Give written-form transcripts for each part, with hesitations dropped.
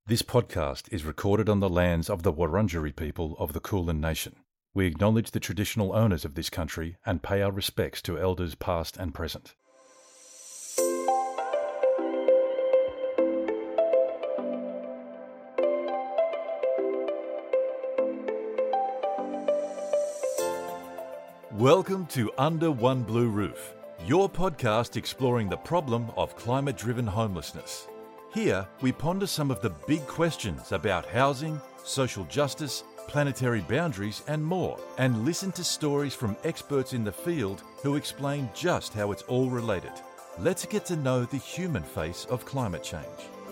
This podcast is recorded on the lands of the Wurundjeri people of the Kulin Nation. We acknowledge the traditional owners of this country and pay our respects to elders past and present. Welcome to Under One Blue Roof, your podcast exploring the problem of climate-driven homelessness. Here, we ponder some of the big questions about housing, social justice, planetary boundaries and more, and listen to stories from experts in the field who explain just how it's all related. Let's get to know the human face of climate change.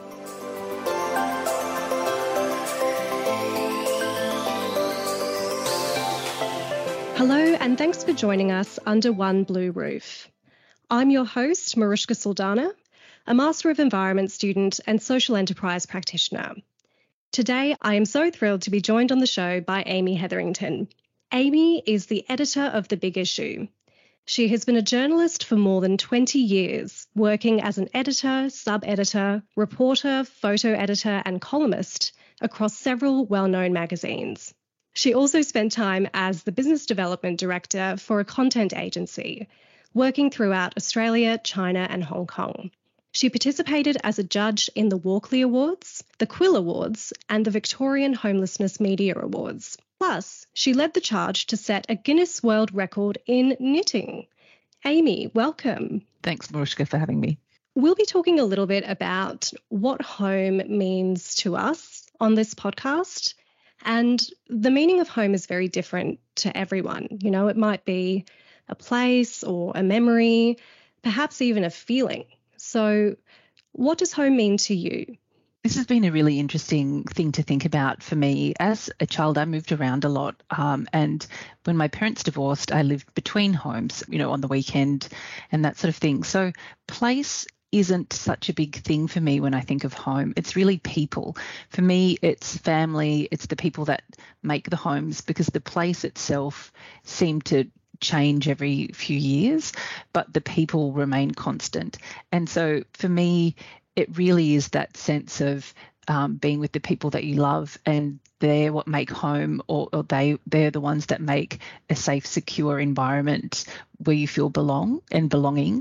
Hello, and thanks for joining us under One Blue Roof. I'm your host, Marushka Saldana, a Master of Environment student and social enterprise practitioner. Today, I am so thrilled to be joined on the show by Amy Hetherington. Amy is the editor of The Big Issue. She has been a journalist for more than 20 years, working as an editor, sub-editor, reporter, photo editor, and columnist across several well-known magazines. She also spent time as the business development director for a content agency, working throughout Australia, China, and Hong Kong. She participated as a judge in the Walkley Awards, the Quill Awards, and the Victorian Homelessness Media Awards. Plus, she led the charge to set a Guinness World Record in knitting. Amy, welcome. Thanks, Marushka, for having me. We'll be talking a little bit about what home means to us on this podcast. And the meaning of home is very different to everyone. You know, it might be a place or a memory, perhaps even a feeling. So what does home mean to you? This has been a really interesting thing to think about for me. As a child, I moved around a lot. And when my parents divorced, I lived between homes, on the weekend and that sort of thing. So place isn't such a big thing for me when I think of home. It's really people. For me, it's family. It's the people that make the homes, because the place itself seemed to change every few years, but the people remain constant. And so for me, it really is that sense of being with the people that you love, and they're what make home, or they're the ones that make a safe, secure environment where you feel belonging.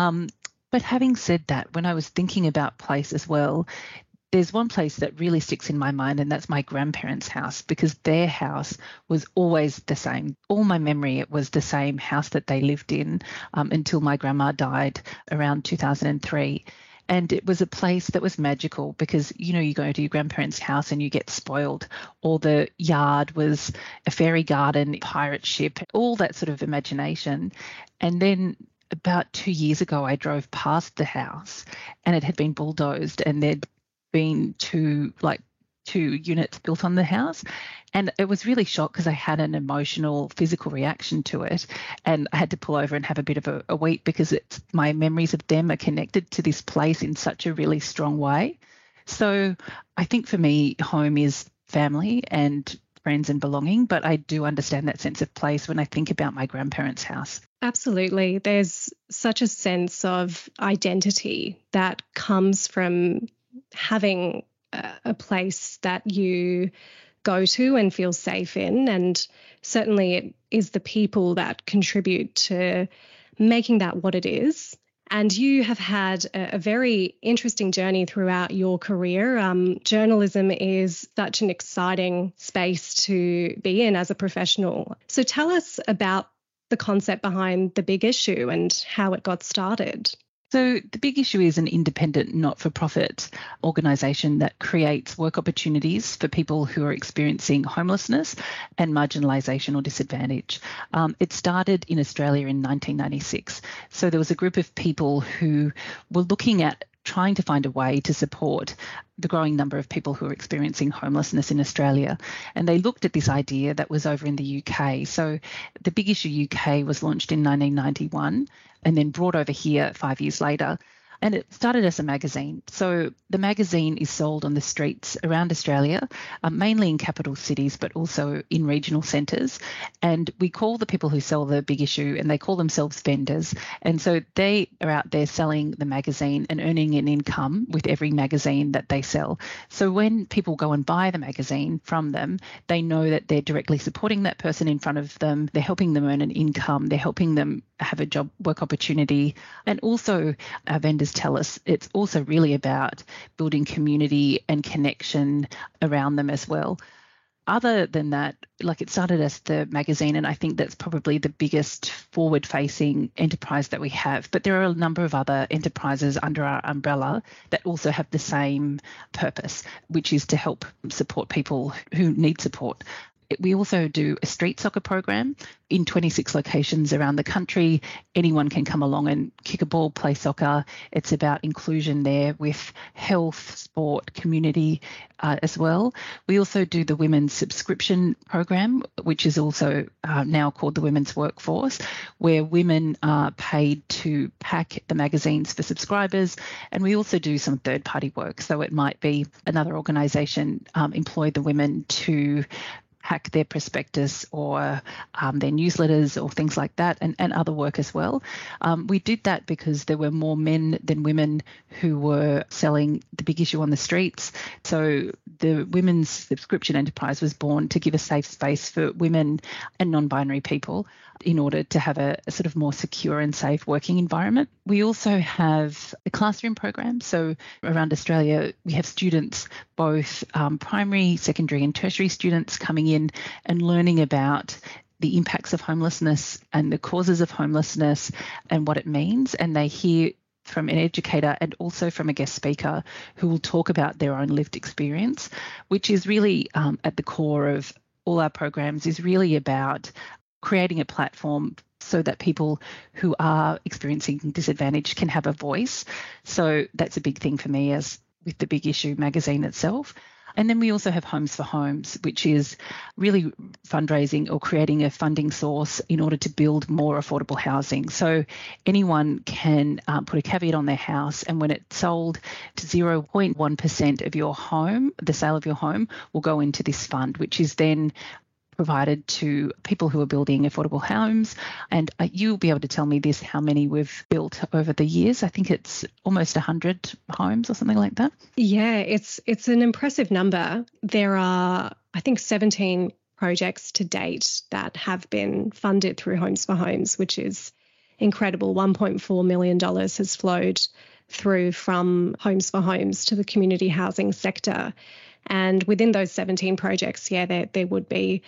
But having said that, when I was thinking about place as well, there's one place that really sticks in my mind, and that's my grandparents' house, because their house was always the same. All my memory, it was the same house that they lived in until my grandma died around 2003. And it was a place that was magical because, you go to your grandparents' house and you get spoiled. Or the yard was a fairy garden, pirate ship, all that sort of imagination. And then about 2 years ago, I drove past the house and it had been bulldozed, and there'd been two units built on the house. And it was really shocked because I had an emotional, physical reaction to it. And I had to pull over and have a bit of a weep, because my memories of them are connected to this place in such a really strong way. So I think for me, home is family and friends and belonging, but I do understand that sense of place when I think about my grandparents' house. Absolutely. There's such a sense of identity that comes from having a place that you go to and feel safe in. And certainly it is the people that contribute to making that what it is. And you have had a very interesting journey throughout your career. Journalism is such an exciting space to be in as a professional. So tell us about the concept behind The Big Issue and how it got started. So The Big Issue is an independent, not-for-profit organisation that creates work opportunities for people who are experiencing homelessness and marginalisation or disadvantage. It started in Australia in 1996. So there was a group of people who were looking at trying to find a way to support the growing number of people who are experiencing homelessness in Australia. And they looked at this idea that was over in the UK. So The Big Issue UK was launched in 1991 and then brought over here 5 years later. And it started as a magazine. So the magazine is sold on the streets around Australia, mainly in capital cities, but also in regional centres. And we call the people who sell the Big Issue, and they call themselves vendors. And so they are out there selling the magazine and earning an income with every magazine that they sell. So when people go and buy the magazine from them, they know that they're directly supporting that person in front of them. They're helping them earn an income. They're helping them have a job, work opportunity. And also our vendors tell us it's also really about building community and connection around them as well. Other than that, like, it started as the magazine, and I think that's probably the biggest forward-facing enterprise that we have. But there are a number of other enterprises under our umbrella that also have the same purpose, which is to help support people who need support. We also do a street soccer program in 26 locations around the country. Anyone can come along and kick a ball, play soccer. It's about inclusion there with health, sport, community as well. We also do the women's subscription program, which is also now called the Women's Workforce, where women are paid to pack the magazines for subscribers. And we also do some third-party work. So it might be another organisation employ the women to hack their prospectus or their newsletters or things like that, and other work as well. We did that because there were more men than women who were selling the Big Issue on the streets. So the Women's Subscription Enterprise was born to give a safe space for women and non-binary people in order to have a sort of more secure and safe working environment. We also have a classroom program. So around Australia, we have students, both primary, secondary and tertiary students, coming in and learning about the impacts of homelessness and the causes of homelessness and what it means. And they hear from an educator and also from a guest speaker who will talk about their own lived experience, which is really at the core of all our programs, is really about creating a platform so that people who are experiencing disadvantage can have a voice. So that's a big thing for me, as with the Big Issue magazine itself. And then we also have Homes for Homes, which is really fundraising or creating a funding source in order to build more affordable housing. So anyone can put a caveat on their house, and when it's sold, to 0.1% of your home, the sale of your home, will go into this fund, which is then provided to people who are building affordable homes. And you'll be able to tell me this, how many we've built over the years. I think it's almost 100 homes or something like that. Yeah, it's an impressive number. There are, I think, 17 projects to date that have been funded through Homes for Homes, which is incredible. $1.4 million has flowed through from Homes for Homes to the community housing sector. And within those 17 projects, there would be,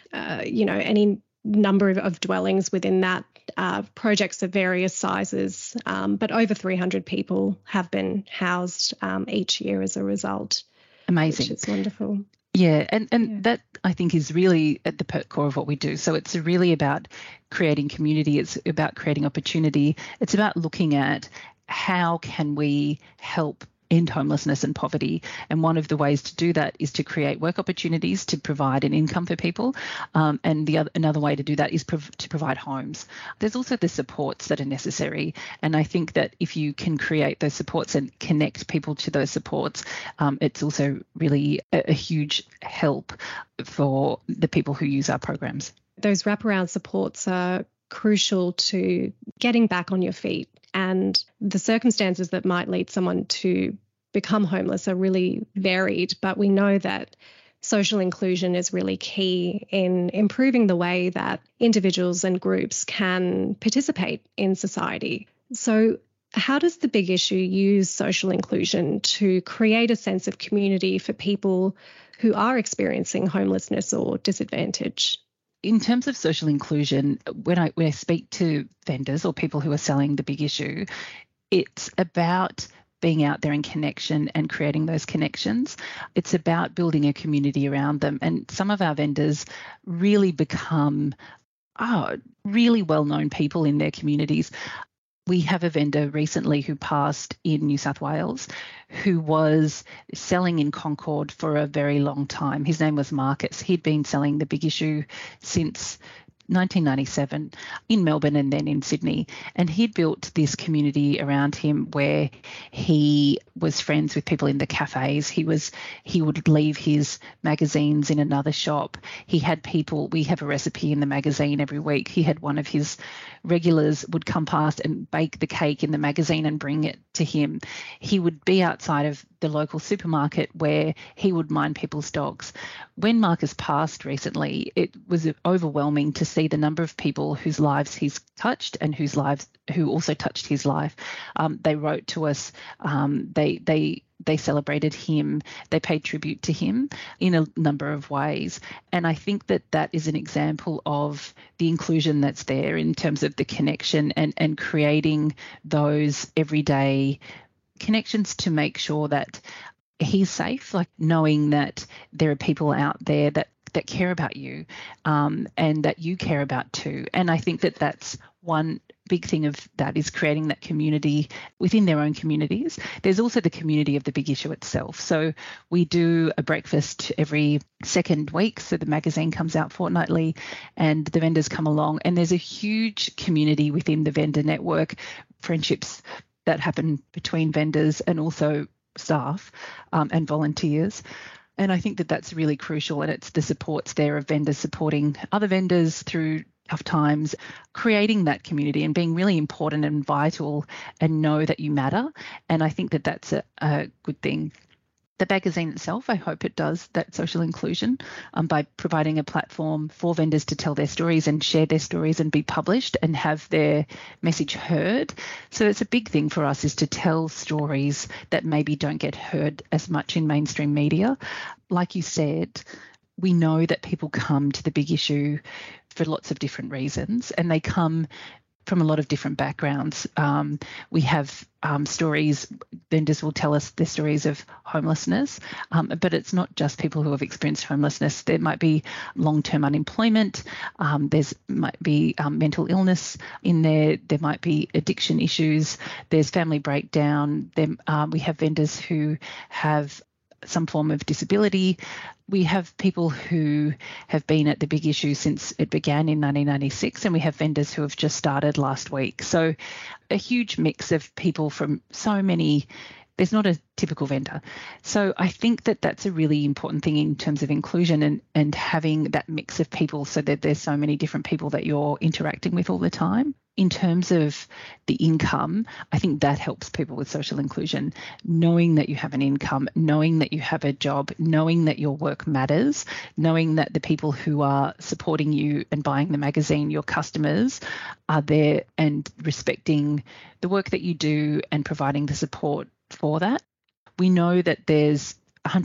any number of dwellings within that, projects of various sizes, but over 300 people have been housed each year as a result. Amazing. Which is wonderful. Yeah, and that, I think, is really at the core of what we do. So it's really about creating community. It's about creating opportunity. It's about looking at how can we help end homelessness and poverty. And one of the ways to do that is to create work opportunities to provide an income for people. And another way to do that is to provide homes. There's also the supports that are necessary. And I think that if you can create those supports and connect people to those supports, it's also really a huge help for the people who use our programs. Those wraparound supports are crucial to getting back on your feet. And the circumstances that might lead someone to become homeless are really varied, but we know that social inclusion is really key in improving the way that individuals and groups can participate in society. So how does the Big Issue use social inclusion to create a sense of community for people who are experiencing homelessness or disadvantage? In terms of social inclusion, when I speak to vendors or people who are selling the Big Issue, it's about being out there in connection and creating those connections. It's about building a community around them. And some of our vendors really become really well-known people in their communities. We have a vendor recently who passed in New South Wales who was selling in Concord for a very long time. His name was Marcus. He'd been selling the Big Issue since 1997 in Melbourne and then in Sydney. And he'd built this community around him where he was friends with people in the cafes. He would leave his magazines in another shop. He had people, we have a recipe in the magazine every week. He had one of his regulars would come past and bake the cake in the magazine and bring it to him. He would be outside of the local supermarket where he would mind people's dogs. When Marcus passed recently, it was overwhelming to see the number of people whose lives he's touched and who also touched his life. They wrote to us. They celebrated him. They paid tribute to him in a number of ways. And I think that is an example of the inclusion that's there in terms of the connection and creating those everyday connections to make sure that he's safe, like knowing that there are people out there that care about you and that you care about too. And I think that's one big thing of that is creating that community within their own communities. There's also the community of the Big Issue itself. So we do a breakfast every second week. So the magazine comes out fortnightly and the vendors come along, and there's a huge community within the vendor network, friendships that happen between vendors and also staff and volunteers. And I think that's really crucial, and it's the supports there of vendors supporting other vendors through tough times, creating that community and being really important and vital and know that you matter. And I think that's a good thing. The magazine itself, I hope it does that social inclusion by providing a platform for vendors to tell their stories and share their stories and be published and have their message heard. So it's a big thing for us is to tell stories that maybe don't get heard as much in mainstream media. Like you said, we know that people come to the Big Issue for lots of different reasons, and they come from a lot of different backgrounds. We have stories, vendors will tell us their stories of homelessness, but it's not just people who have experienced homelessness. There might be long-term unemployment, might be mental illness in there, there might be addiction issues, there's family breakdown, we have vendors who have some form of disability. We have people who have been at the Big Issue since it began in 1996, and we have vendors who have just started last week. So a huge mix of people from so many. There's not a typical vendor. So I think that's a really important thing in terms of inclusion and having that mix of people so that there's so many different people that you're interacting with all the time. In terms of the income, I think that helps people with social inclusion, knowing that you have an income, knowing that you have a job, knowing that your work matters, knowing that the people who are supporting you and buying the magazine, your customers, are there and respecting the work that you do and providing the support for that. We know that there's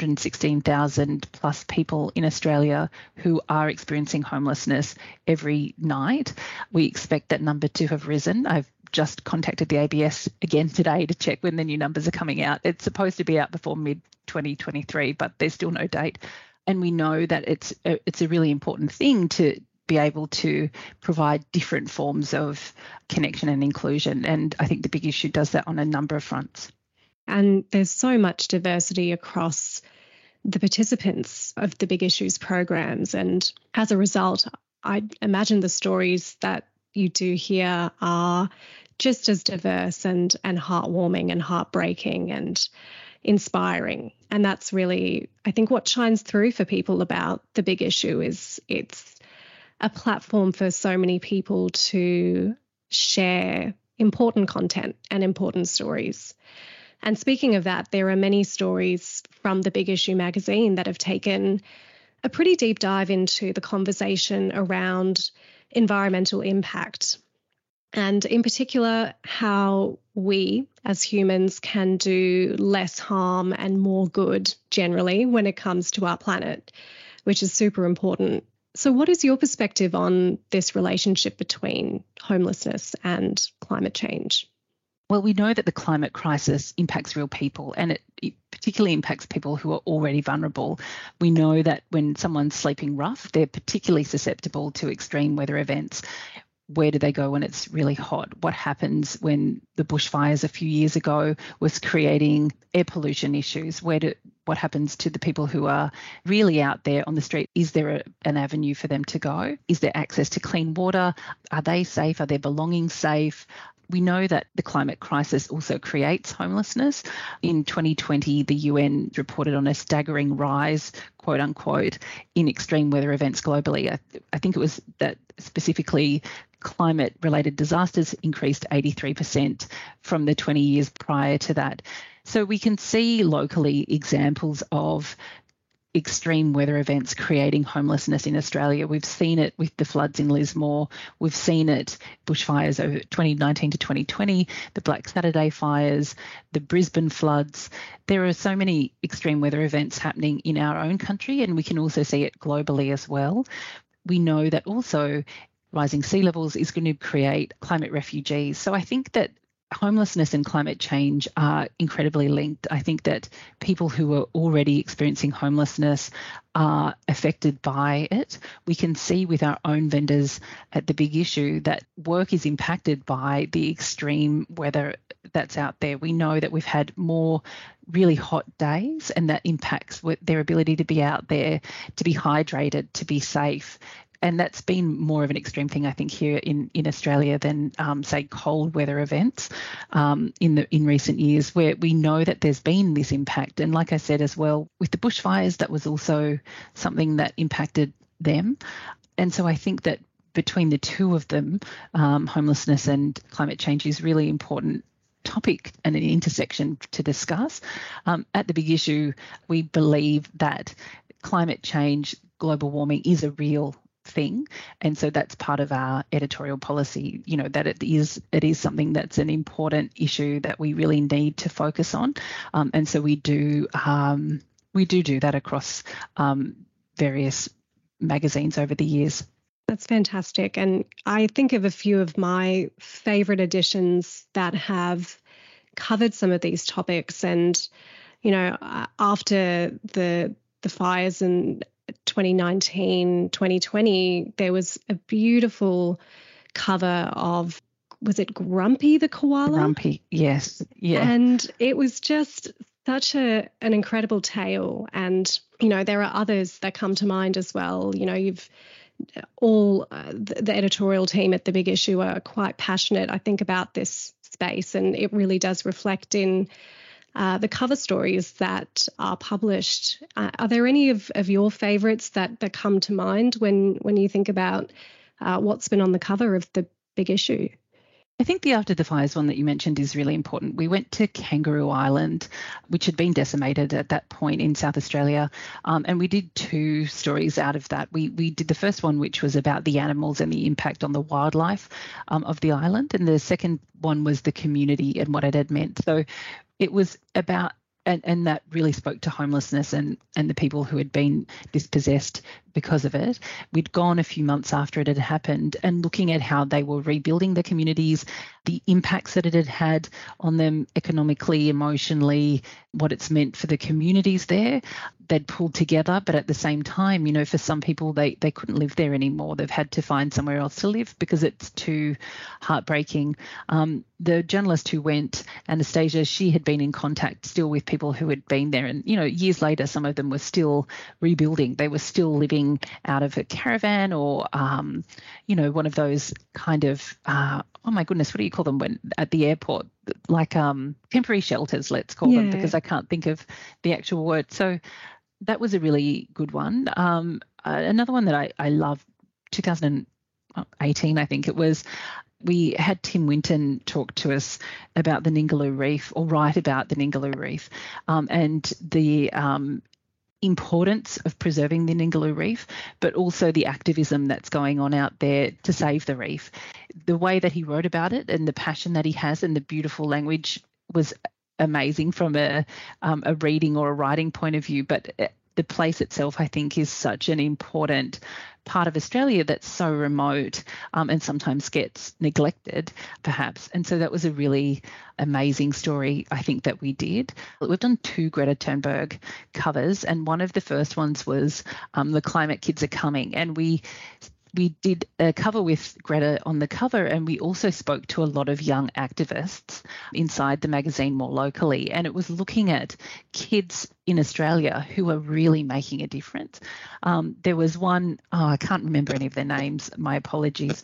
116,000 plus people in Australia who are experiencing homelessness every night. We expect that number to have risen. I've just contacted the ABS again today to check when the new numbers are coming out. It's supposed to be out before mid-2023, but there's still no date. And we know that it's a really important thing to be able to provide different forms of connection and inclusion. And I think the Big Issue does that on a number of fronts. And there's so much diversity across the participants of the Big Issues programs. And as a result, I imagine the stories that you do here are just as diverse and heartwarming and heartbreaking and inspiring. And that's really, I think, what shines through for people about the Big Issue is it's a platform for so many people to share important content and important stories. And speaking of that, there are many stories from the Big Issue magazine that have taken a pretty deep dive into the conversation around environmental impact, and in particular, how we as humans can do less harm and more good generally when it comes to our planet, which is super important. So what is your perspective on this relationship between homelessness and climate change? Well, we know that the climate crisis impacts real people, and it particularly impacts people who are already vulnerable. We know that when someone's sleeping rough, they're particularly susceptible to extreme weather events. where do they go when it's really hot? What happens when the bushfires a few years ago was creating air pollution issues? What happens to the people who are really out there on the street? Is there an avenue for them to go? Is there access to clean water? Are they safe? Are their belongings safe? We know that the climate crisis also creates homelessness. In 2020, the UN reported on a staggering rise, quote unquote, in extreme weather events globally. I think it was that specifically climate-related disasters increased 83% from the 20 years prior to that. So we can see locally examples of extreme weather events creating homelessness in Australia. We've seen it with the floods in Lismore. We've seen it, bushfires over 2019 to 2020, the Black Saturday fires, the Brisbane floods. There are so many extreme weather events happening in our own country, and we can also see it globally as well. We know that also rising sea levels is going to create climate refugees. So I think that homelessness and climate change are incredibly linked. I think that people who are already experiencing homelessness are affected by it. We can see with our own vendors at the Big Issue that work is impacted by the extreme weather that's out there. We know that we've had more really hot days, and that impacts their ability to be out there, to be hydrated, to be safe. And that's been more of an extreme thing, I think, here in Australia than, say, cold weather events in recent years, where we know that there's been this impact. And like I said as well, with the bushfires, that was also something that impacted them. And so I think that between the two of them, homelessness and climate change is really important topic and an intersection to discuss. At the Big Issue, we believe that climate change, global warming is a real thing, and so that's part of our editorial policy, that it is something that's an important issue that we really need to focus on, and so we do that across various magazines over the years. That's fantastic. And I think of a few of my favourite editions that have covered some of these topics. And, after the fires in 2019, 2020, there was a beautiful cover of, was it Grumpy the koala? Grumpy, yes. Yeah. And it was just such an incredible tale. And, there are others that come to mind as well. You've all the editorial team at the Big Issue are quite passionate, I think, about this space, and it really does reflect in the cover stories that are published. Are there any of your favourites that come to mind when you think about what's been on the cover of the Big Issue? I think the After the Fires one that you mentioned is really important. We went to Kangaroo Island, which had been decimated at that point in South Australia, and we did two stories out of that. We did the first one, which was about the animals and the impact on the wildlife of the island, and the second one was the community and what it had meant. So it was about, and that really spoke to homelessness and the people who had been dispossessed because of it. We'd gone a few months after it had happened and looking at how they were rebuilding the communities, the impacts that it had had on them economically, emotionally, what it's meant for the communities there. They'd pulled together, but at the same time, for some people, they couldn't live there anymore. They've had to find somewhere else to live because it's too heartbreaking. The journalist who went, Anastasia, she had been in contact still with people who had been there. And, years later, some of them were still rebuilding. They were still living out of a caravan or, one of those kind of, oh my goodness, what do you call them when at the airport? Like temporary shelters, let's call them, because I can't think of the actual word. So that was a really good one. Another one that I love, 2018, I think it was, we had Tim Winton talk to us about the Ningaloo Reef, or write about the Ningaloo Reef, and the importance of preserving the Ningaloo Reef, but also the activism that's going on out there to save the reef. The way that he wrote about it and the passion that he has and the beautiful language was amazing from a reading or a writing point of view, but the place itself, I think, is such an important part of Australia that's so remote and sometimes gets neglected, perhaps. And so that was a really amazing story, I think, that we did. We've done two Greta Thunberg covers, and one of the first ones was The Climate Kids Are Coming. And we we did a cover with Greta on the cover, and we also spoke to a lot of young activists inside the magazine more locally. And it was looking at kids in Australia who are really making a difference. There was one, I can't remember any of their names, my apologies.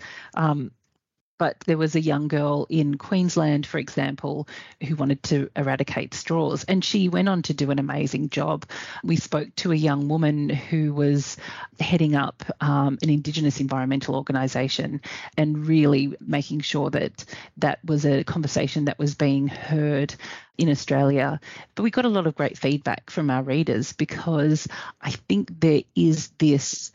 But there was a young girl in Queensland, for example, who wanted to eradicate straws, and she went on to do an amazing job. We spoke to a young woman who was heading up an Indigenous environmental organisation and really making sure that that was a conversation that was being heard in Australia. But we got a lot of great feedback from our readers, because I think there is this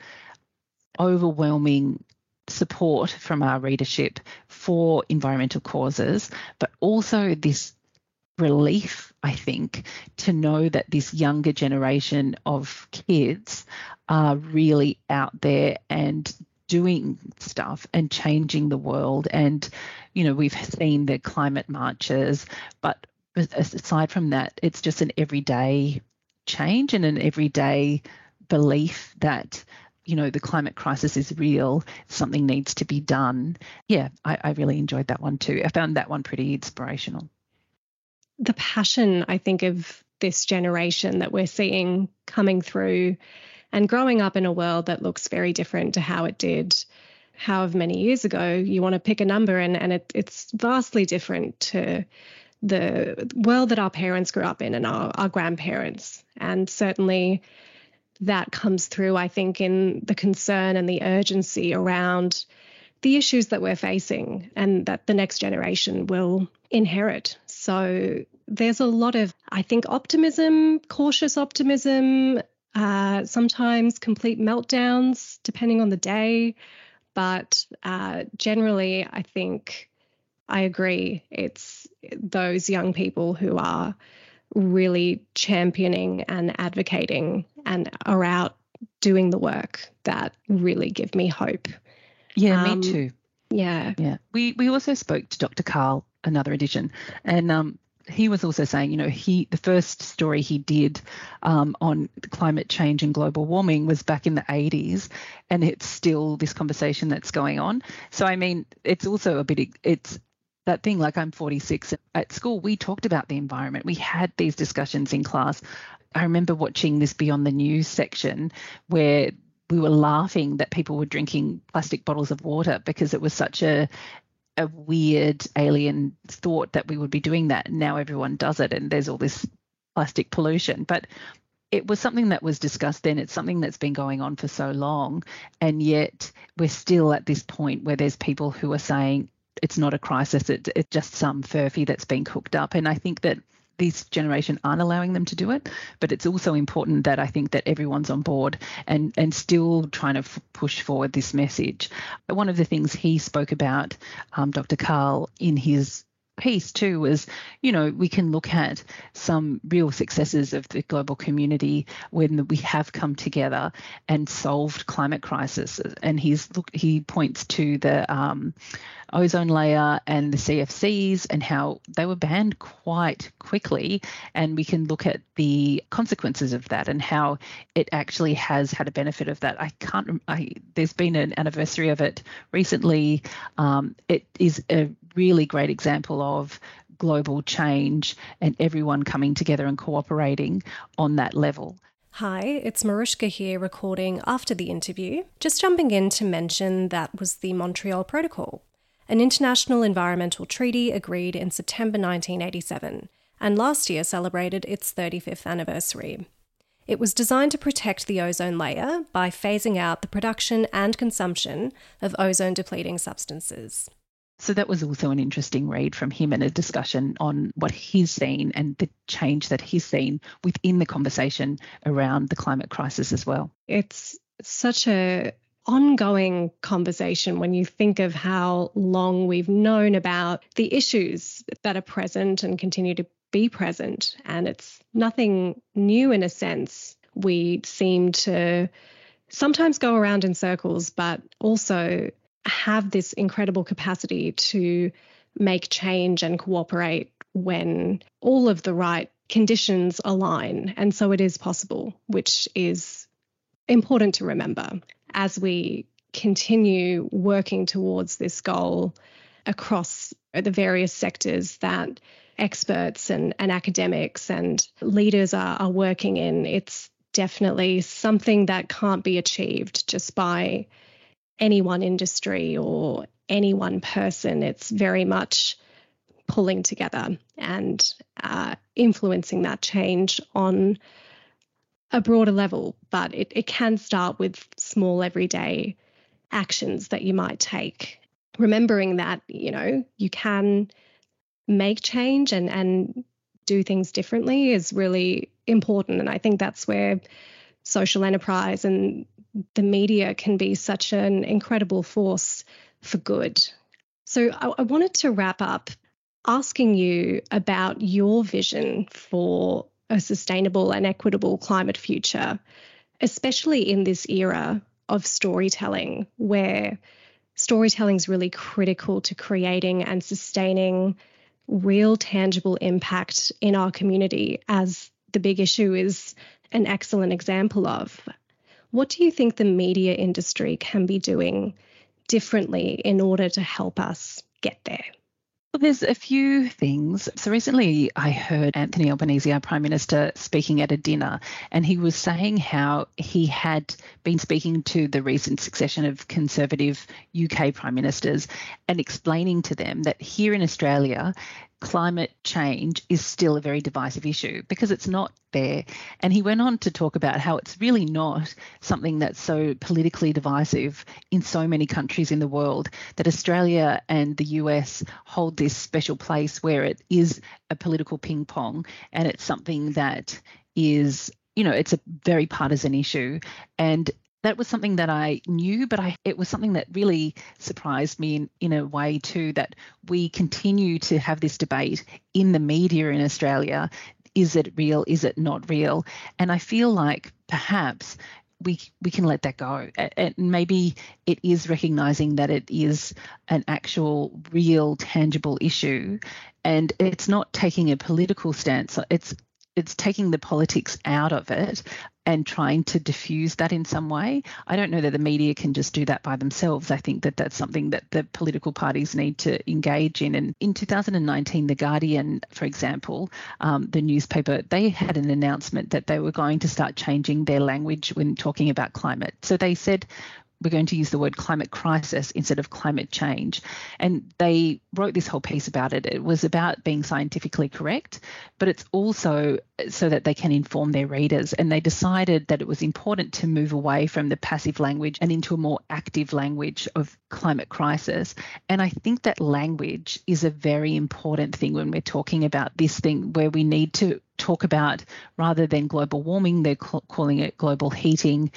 overwhelming support from our readership for environmental causes, but also this relief, I think, to know that this younger generation of kids are really out there and doing stuff and changing the world. And, you know, we've seen the climate marches, but aside from that, it's just an everyday change and an everyday belief that, you know, the climate crisis is real, something needs to be done. Yeah, I really enjoyed that one too. I found that one pretty inspirational. The passion, I think, of this generation that we're seeing coming through and growing up in a world that looks very different to how it did however many years ago. You want to pick a number, and it's vastly different to the world that our parents grew up in and our grandparents. And certainly that comes through, I think, in the concern and the urgency around the issues that we're facing and that the next generation will inherit. So there's a lot of, I think, optimism, cautious optimism, sometimes complete meltdowns, depending on the day. But generally, I think I agree. It's those young people who are really championing and advocating and are out doing the work that really give me hope. Yeah, me too. Yeah. We also spoke to Dr. Karl, another edition, and he was also saying, you know, the first story he did on climate change and global warming was back in the 80s, and it's still this conversation that's going on. So, I mean, it's also it's that thing, like, I'm 46. At school, we talked about the environment. We had these discussions in class. I remember watching this Beyond the News section where we were laughing that people were drinking plastic bottles of water because it was such a weird alien thought that we would be doing that. And now everyone does it, and there's all this plastic pollution. But it was something that was discussed then. It's something that's been going on for so long. And yet we're still at this point where there's people who are saying, it's not a crisis, it's just some furphy that's been cooked up. And I think that this generation aren't allowing them to do it, but it's also important that I think that everyone's on board and still trying to push forward this message. One of the things he spoke about, Dr. Karl, in his piece too, was, you know, we can look at some real successes of the global community when we have come together and solved climate crisis. And he points to the ozone layer and the CFCs and how they were banned quite quickly, and we can look at the consequences of that and how it actually has had a benefit of that. There's been an anniversary of it recently. It is a really great example of global change and everyone coming together and cooperating on that level. Hi, it's Marushka here, recording after the interview. Just jumping in to mention that was the Montreal Protocol, an international environmental treaty agreed in September 1987, and last year celebrated its 35th anniversary. It was designed to protect the ozone layer by phasing out the production and consumption of ozone-depleting substances. So that was also an interesting read from him, and a discussion on what he's seen and the change that he's seen within the conversation around the climate crisis as well. It's such a ongoing conversation when you think of how long we've known about the issues that are present and continue to be present. And it's nothing new in a sense. We seem to sometimes go around in circles, but also have this incredible capacity to make change and cooperate when all of the right conditions align. And so it is possible, which is important to remember as we continue working towards this goal across the various sectors that experts and academics and leaders are working in. It's definitely something that can't be achieved just by any one industry or any one person. It's very much pulling together and influencing that change on a broader level. But it can start with small everyday actions that you might take. Remembering that, you can make change and do things differently is really important. And I think that's where social enterprise and the media can be such an incredible force for good. So I wanted to wrap up asking you about your vision for a sustainable and equitable climate future, especially in this era of storytelling, where storytelling is really critical to creating and sustaining real tangible impact in our community, as the Big Issue is an excellent example of. What do you think the media industry can be doing differently in order to help us get there? Well, there's a few things. So recently I heard Anthony Albanese, our Prime Minister, speaking at a dinner, and he was saying how he had been speaking to the recent succession of Conservative UK Prime Ministers and explaining to them that here in Australia, climate change is still a very divisive issue because it's not there. And he went on to talk about how it's really not something that's so politically divisive in so many countries in the world, that Australia and the US hold this special place where it is a political ping pong, and it's something that is, it's a very partisan issue. And that was something that I knew, but it was something that really surprised me in a way too, that we continue to have this debate in the media in Australia. Is it real? Is it not real? And I feel like perhaps we can let that go. And maybe it is recognising that it is an actual, real, tangible issue, and it's not taking a political stance. It's taking the politics out of it and trying to diffuse that in some way. I don't know that the media can just do that by themselves. I think that that's something that the political parties need to engage in. And in 2019, The Guardian, for example, the newspaper, they had an announcement that they were going to start changing their language when talking about climate. So they said, we're going to use the word climate crisis instead of climate change. And they wrote this whole piece about it. It was about being scientifically correct, but it's also so that they can inform their readers. And they decided that it was important to move away from the passive language and into a more active language of climate crisis. And I think that language is a very important thing when we're talking about this thing, where we need to talk about, rather than global warming, they're calling it global heating,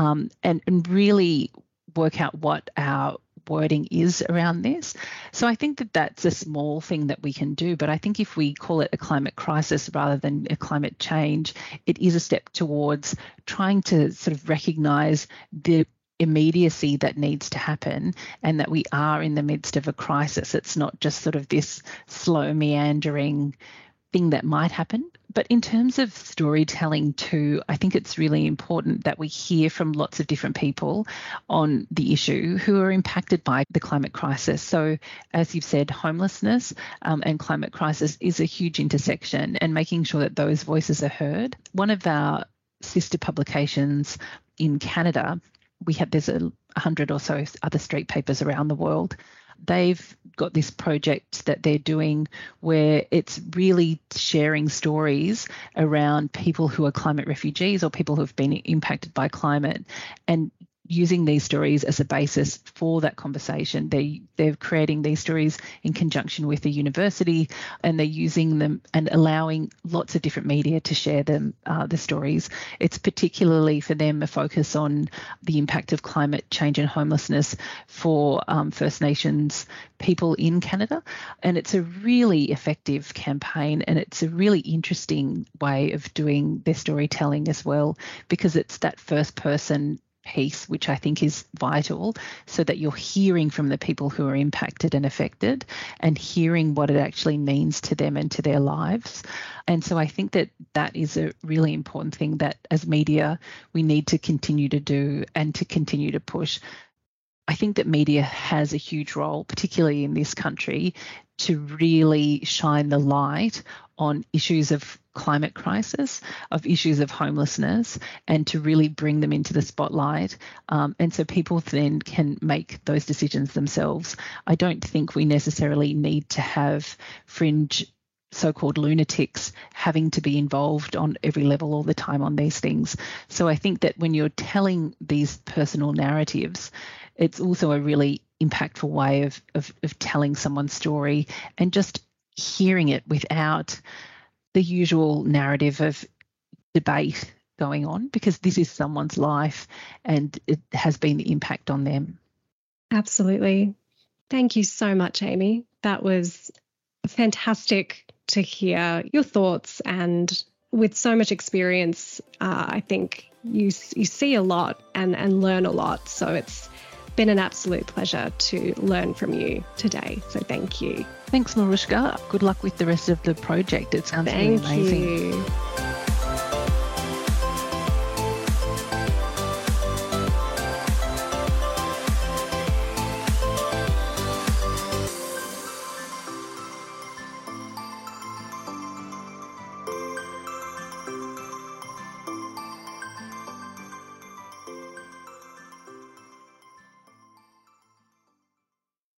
and really work out what our wording is around this. So I think that that's a small thing that we can do, but I think if we call it a climate crisis rather than a climate change, it is a step towards trying to sort of recognise the immediacy that needs to happen, and that we are in the midst of a crisis. It's not just sort of this slow meandering thing that might happen. But in terms of storytelling too, I think it's really important that we hear from lots of different people on the issue who are impacted by the climate crisis. So as you've said, homelessness and climate crisis is a huge intersection, and making sure that those voices are heard. One of our sister publications in Canada, there's 100 or so other street papers around the world. They've got this project that they're doing where it's really sharing stories around people who are climate refugees or people who have been impacted by climate, and using these stories as a basis for that conversation. They're creating these stories in conjunction with the university, and they're using them and allowing lots of different media to share them, the stories. It's particularly for them a focus on the impact of climate change and homelessness for First Nations people in Canada. And it's a really effective campaign, and it's a really interesting way of doing their storytelling as well, because it's that first person piece, which I think is vital, so that you're hearing from the people who are impacted and affected, and hearing what it actually means to them and to their lives. And so I think that that is a really important thing that as media we need to continue to do and to continue to push. I think that media has a huge role, particularly in this country, to really shine the light on issues of climate crisis, of issues of homelessness, and to really bring them into the spotlight. And so people then can make those decisions themselves. I don't think we necessarily need to have fringe so-called lunatics having to be involved on every level all the time on these things. So I think that when you're telling these personal narratives, it's also a really impactful way of telling someone's story and just hearing it without the usual narrative of debate going on, because this is someone's life and it has been the impact on them. Absolutely. Thank you so much, Amy. That was fantastic to hear your thoughts, and with so much experience, I think you see a lot and learn a lot. So it's been an absolute pleasure to learn from you today. So thank you. Thanks, Marushka. Good luck with the rest of the project. It sounds really amazing. Thank you.